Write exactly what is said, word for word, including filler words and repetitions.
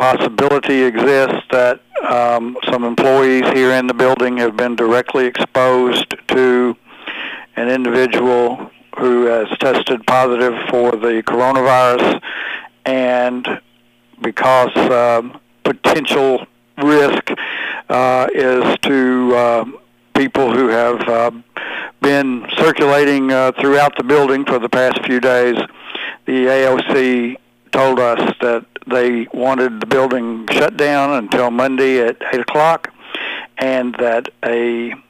possibility exists that um, some employees here in the building have been directly exposed to an individual who has tested positive for the coronavirus, and because um, potential risk uh, is to uh, people who have uh, been circulating uh, throughout the building for the past few days, the A O C told us that they wanted the building shut down until Monday at eight o'clock, and that a